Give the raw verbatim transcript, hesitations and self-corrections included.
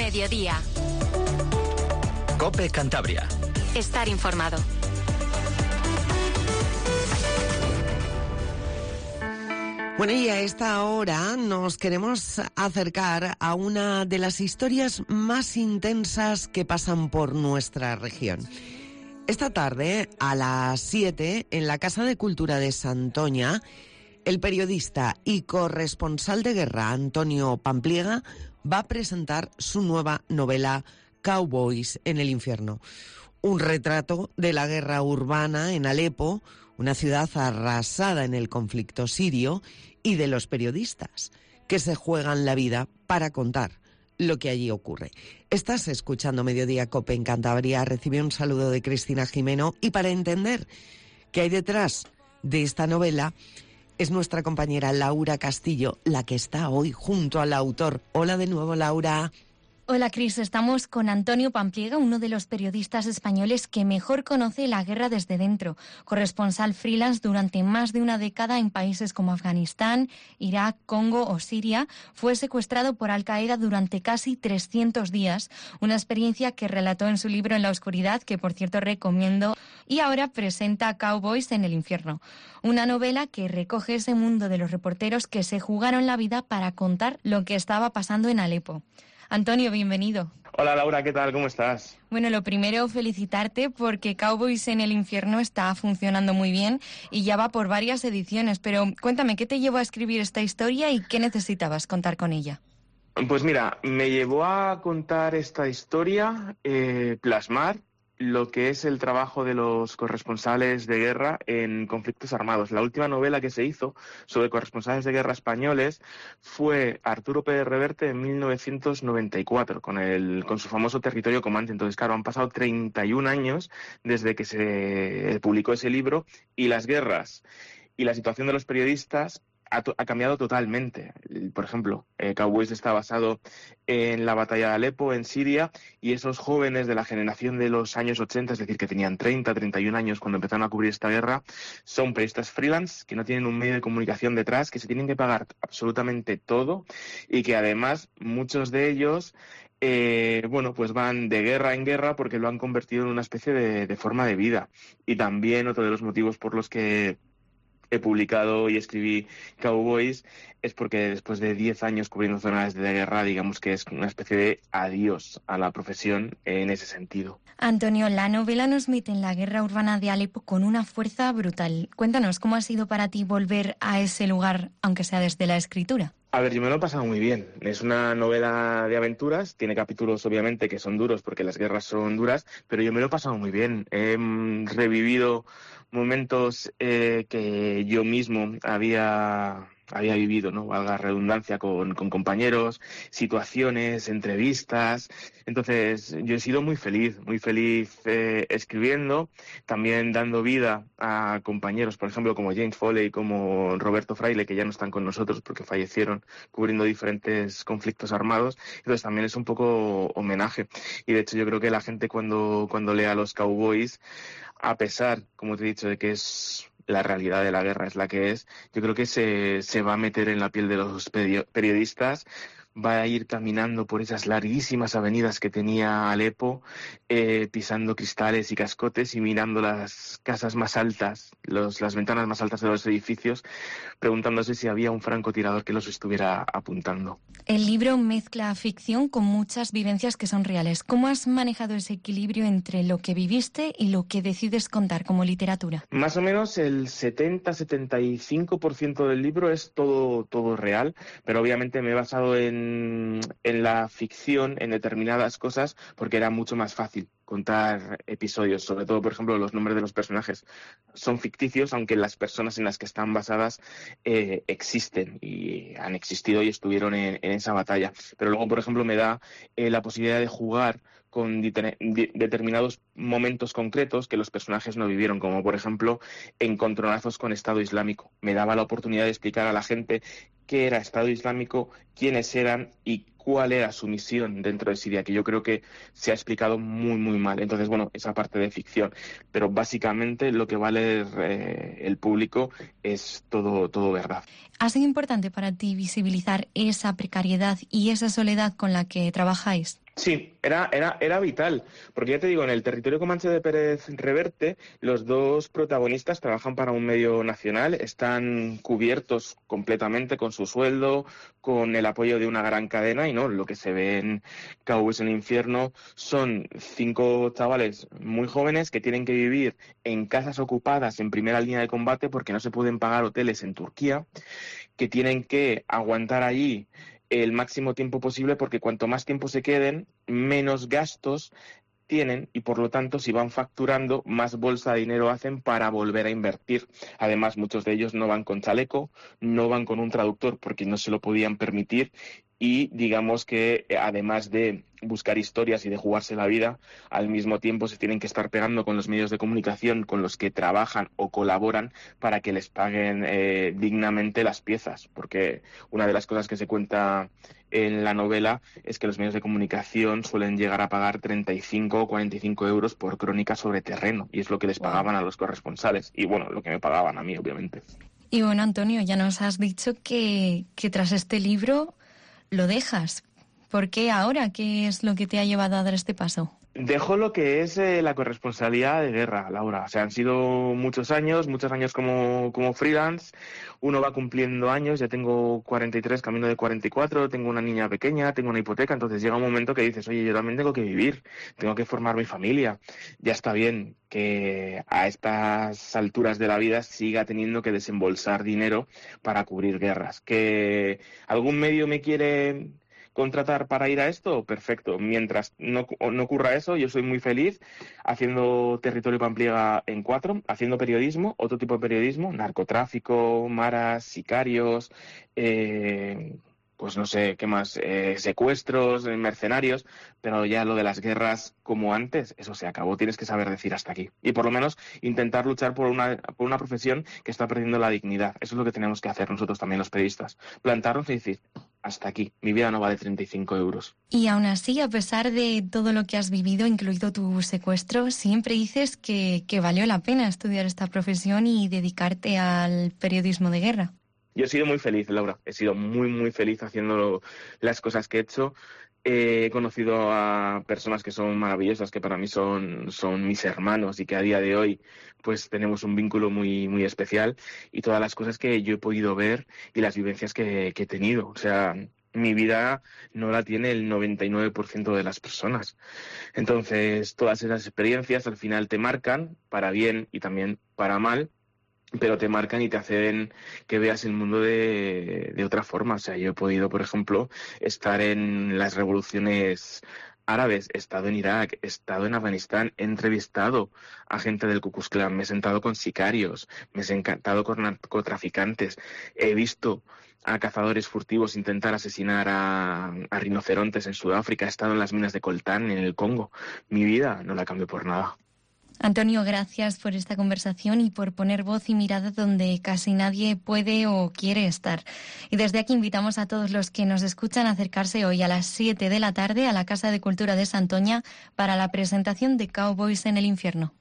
Mediodía. COPE Cantabria. Estar informado. Bueno, y a esta hora nos queremos acercar a una de las historias más intensas que pasan por nuestra región. Esta tarde, a las siete, en la Casa de Cultura de Santoña, el periodista y corresponsal de guerra Antonio Pampliega va a presentar su nueva novela Cowboys en el infierno. Un retrato de la guerra urbana en Alepo, una ciudad arrasada en el conflicto sirio, y de los periodistas que se juegan la vida para contar lo que allí ocurre. Estás escuchando Mediodía COPE en Cantabria. Recibe un saludo de Cristina Jimeno, y para entender qué hay detrás de esta novela es nuestra compañera Laura Castillo, la que está hoy junto al autor. Hola de nuevo, Laura. Hola, Cris. Estamos con Antonio Pampliega, uno de los periodistas españoles que mejor conoce la guerra desde dentro. Corresponsal freelance durante más de una década en países como Afganistán, Irak, Congo o Siria, fue secuestrado por Al-Qaeda durante casi trescientos días, una experiencia que relató en su libro En la oscuridad, que por cierto recomiendo, y ahora presenta Cowboys en el infierno, una novela que recoge ese mundo de los reporteros que se jugaron la vida para contar lo que estaba pasando en Alepo. Antonio, bienvenido. Hola Laura, ¿qué tal? ¿Cómo estás? Bueno, lo primero, felicitarte porque Cowboys en el infierno está funcionando muy bien y ya va por varias ediciones, pero cuéntame, ¿qué te llevó a escribir esta historia y qué necesitabas contar con ella? Pues mira, me llevó a contar esta historia, eh, plasmar lo que es el trabajo de los corresponsales de guerra en conflictos armados. La última novela que se hizo sobre corresponsales de guerra españoles fue Arturo Pérez Reverte en mil novecientos noventa y cuatro, con, el, con su famoso Territorio Comandante. Entonces, claro, han pasado treinta y un años desde que se publicó ese libro, y las guerras y la situación de los periodistas Ha, to- ha cambiado totalmente. Por ejemplo, eh, Cowboys está basado en la batalla de Alepo, en Siria, y esos jóvenes de la generación de los años ochenta, es decir, que tenían treinta, treinta y un años cuando empezaron a cubrir esta guerra, son periodistas freelance, que no tienen un medio de comunicación detrás, que se tienen que pagar absolutamente todo, y que además muchos de ellos Eh, bueno, pues van de guerra en guerra porque lo han convertido en una especie de, de forma de vida. Y también otro de los motivos por los que he publicado y escribí Cowboys es porque después de diez años cubriendo zonas de guerra, digamos que es una especie de adiós a la profesión en ese sentido. Antonio, la novela nos mete en la guerra urbana de Alepo con una fuerza brutal. Cuéntanos, ¿cómo ha sido para ti volver a ese lugar, aunque sea desde la escritura? A ver, yo me lo he pasado muy bien. Es una novela de aventuras, tiene capítulos obviamente que son duros porque las guerras son duras, pero yo me lo he pasado muy bien. He mm, revivido momentos eh, que yo mismo había, había vivido, ¿no? Valga la redundancia, con, con compañeros, situaciones, entrevistas. Entonces, yo he sido muy feliz, muy feliz eh, escribiendo, también dando vida a compañeros, por ejemplo, como James Foley, como Roberto Fraile, que ya no están con nosotros porque fallecieron cubriendo diferentes conflictos armados. Entonces, también es un poco homenaje. Y de hecho, yo creo que la gente cuando, cuando lea los Cowboys, a pesar, como te he dicho, de que es la realidad de la guerra es la que es, yo creo que se, se va a meter en la piel de los perio- periodistas, va a ir caminando por esas larguísimas avenidas que tenía Alepo, eh, pisando cristales y cascotes y mirando las casas más altas, los, las ventanas más altas de los edificios, preguntándose si había un francotirador que los estuviera apuntando. El libro mezcla ficción con muchas vivencias que son reales. ¿Cómo has manejado ese equilibrio entre lo que viviste y lo que decides contar como literatura? Más o menos el setenta a setenta y cinco por ciento del libro es todo, todo real, pero obviamente me he basado en, en la ficción, en determinadas cosas, porque era mucho más fácil contar episodios. Sobre todo, por ejemplo, los nombres de los personajes son ficticios, aunque las personas en las que están basadas eh, existen y han existido y estuvieron en, en esa batalla. Pero luego, por ejemplo, me da eh, la posibilidad de jugar con diter- de- determinados momentos concretos que los personajes no vivieron, como por ejemplo encontronazos con Estado Islámico. Me daba la oportunidad de explicar a la gente qué era Estado Islámico, quiénes eran y cuál era su misión dentro de Siria, que yo creo que se ha explicado muy, muy mal. Entonces, bueno, esa parte de ficción. Pero básicamente lo que va a leer eh, el público es todo, todo verdad. ¿Ha sido importante para ti visibilizar esa precariedad y esa soledad con la que trabajáis? Sí, era, era, era vital, porque ya te digo, en el territorio comanche de Pérez Reverte, los dos protagonistas trabajan para un medio nacional, están cubiertos completamente con su sueldo, con el apoyo de una gran cadena, y no, lo que se ve en Cowboys en el Infierno son cinco chavales muy jóvenes que tienen que vivir en casas ocupadas en primera línea de combate porque no se pueden pagar hoteles en Turquía, que tienen que aguantar allí el máximo tiempo posible porque cuanto más tiempo se queden, menos gastos tienen y por lo tanto si van facturando más bolsa de dinero hacen para volver a invertir. Además muchos de ellos no van con chaleco, no van con un traductor porque no se lo podían permitir y digamos que además de buscar historias y de jugarse la vida, al mismo tiempo se tienen que estar pegando con los medios de comunicación con los que trabajan o colaboran para que les paguen eh, dignamente las piezas, porque una de las cosas que se cuenta en la novela es que los medios de comunicación suelen llegar a pagar treinta y cinco o cuarenta y cinco euros por crónica sobre terreno, y es lo que les pagaban a los corresponsales, y bueno, lo que me pagaban a mí, obviamente. Y bueno, Antonio, ya nos has dicho que, que tras este libro lo dejas. ¿Por qué ahora? ¿Qué es lo que te ha llevado a dar este paso? Dejo lo que es eh, la corresponsabilidad de guerra, Laura. O sea, han sido muchos años, muchos años como, como freelance. Uno va cumpliendo años, ya tengo cuarenta y tres, camino de cuarenta y cuatro, tengo una niña pequeña, tengo una hipoteca, entonces llega un momento que dices, oye, yo también tengo que vivir, tengo que formar mi familia. Ya está bien que a estas alturas de la vida siga teniendo que desembolsar dinero para cubrir guerras. ¿Que algún medio me quiere contratar para ir a esto? Perfecto. Mientras no, no ocurra eso, yo soy muy feliz haciendo Territorio Pampliega en cuatro, haciendo periodismo, otro tipo de periodismo, narcotráfico, maras, sicarios, eh, pues no sé qué más, eh, secuestros, mercenarios, pero ya lo de las guerras como antes, eso se acabó. Tienes que saber decir hasta aquí. Y por lo menos intentar luchar por una, por una profesión que está perdiendo la dignidad. Eso es lo que tenemos que hacer nosotros también los periodistas. Plantarnos y decir, hasta aquí, mi vida no vale treinta y cinco euros. Y aún así, a pesar de todo lo que has vivido, incluido tu secuestro, siempre dices que, que valió la pena estudiar esta profesión y dedicarte al periodismo de guerra. Yo he sido muy feliz, Laura. He sido muy, muy feliz haciendo las cosas que he hecho. He conocido a personas que son maravillosas, que para mí son, son mis hermanos y que a día de hoy pues tenemos un vínculo muy, muy especial, y todas las cosas que yo he podido ver y las vivencias que, que he tenido. O sea, mi vida no la tiene el noventa y nueve por ciento de las personas. Entonces, todas esas experiencias al final te marcan para bien y también para mal, pero te marcan y te hacen que veas el mundo de, de otra forma. O sea, yo he podido, por ejemplo, estar en las revoluciones árabes, he estado en Irak, he estado en Afganistán, he entrevistado a gente del Ku Klux Klan, me he sentado con sicarios, me he sentado con narcotraficantes, he visto a cazadores furtivos intentar asesinar a, a rinocerontes en Sudáfrica, he estado en las minas de coltán en el Congo. Mi vida no la cambio por nada. Antonio, gracias por esta conversación y por poner voz y mirada donde casi nadie puede o quiere estar. Y desde aquí invitamos a todos los que nos escuchan a acercarse hoy a las siete de la tarde a la Casa de Cultura de Santoña para la presentación de Cowboys en el Infierno.